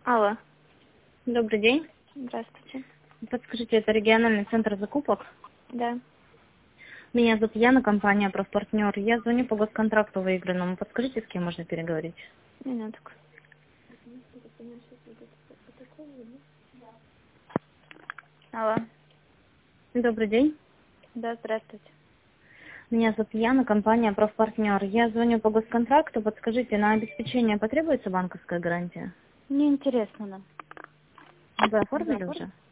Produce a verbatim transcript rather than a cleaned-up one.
Алло. Добрый день. Здравствуйте. Подскажите, это региональный центр закупок? Да. Меня зовут Яна, компания «Профпартнер». Я звоню по госконтракту выигранному. Подскажите, с кем можно переговорить? Минутку. Алло. Добрый день. Да, здравствуйте. Меня зовут Яна, компания «Профпартнер». Я звоню по госконтракту. Подскажите, на обеспечение потребуется банковская гарантия? Мне интересно, да. Вы оформили уже?